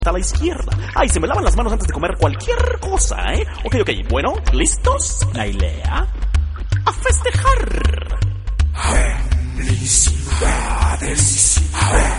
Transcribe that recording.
a la izquierda. Ay, se me lavan las manos antes de comer cualquier cosa, ¿eh? Ok, bueno, ¿listos? Nailea, a festejar. Felicidades.